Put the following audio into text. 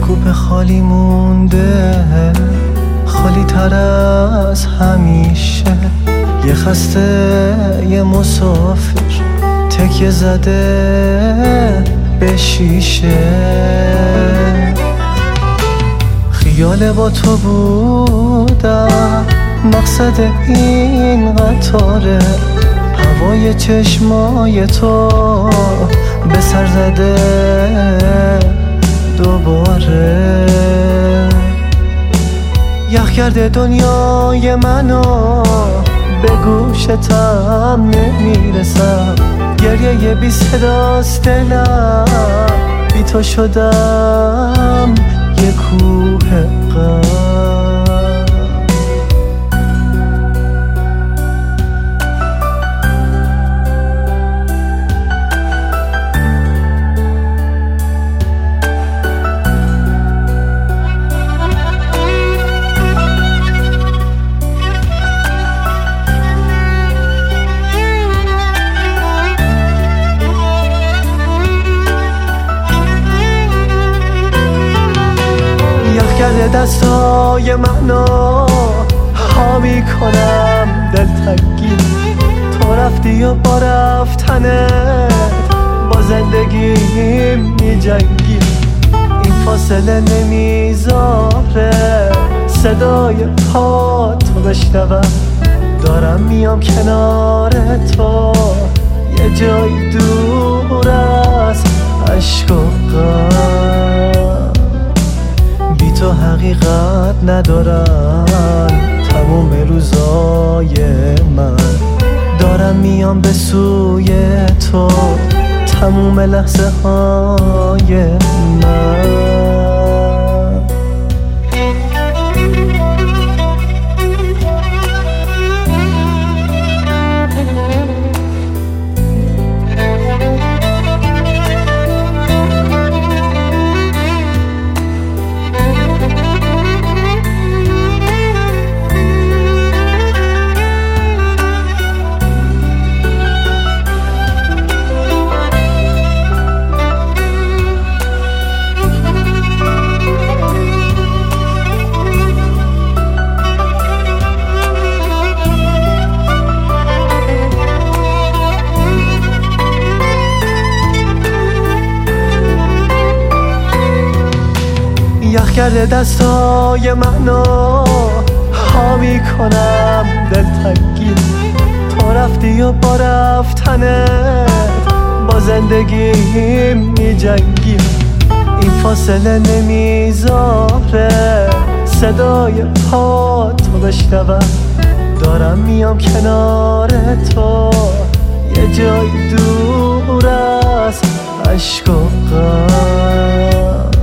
کوپه خالی مونده، خالی تر از همیشه. یه خسته یه مسافر تکیه زده به شیشه. خیال با تو بودم مقصد این قطاره، هوای چشمای تو به سر زده دوباره. یخ کرده دنیای منو، به گوشتم نمیرسم. گریه بی صداست دلم، بی تو شدم یه کوه غم. کرده دستای منو، ها میکنم دلتنگی. تو رفتی و با رفتنت با زندگیم میجنگی. این فاصله نمیذاره صدای پا تو بشنوم. دارم میام کنار تو، یه جای دور از عشق و غم. بی تو حقیقت ندارم تموم روزای من. دارم میام به سوی تو تموم لحظه های من. یخ کرده دستای منو، ها میکنم دلتنگی. تو رفتی و با رفتنت با زندگیم میجنگی. این فاصله نمیذاره صدای پا تو بشنوم. دارم میام کنار تو، یه جای دور از عشق و غم.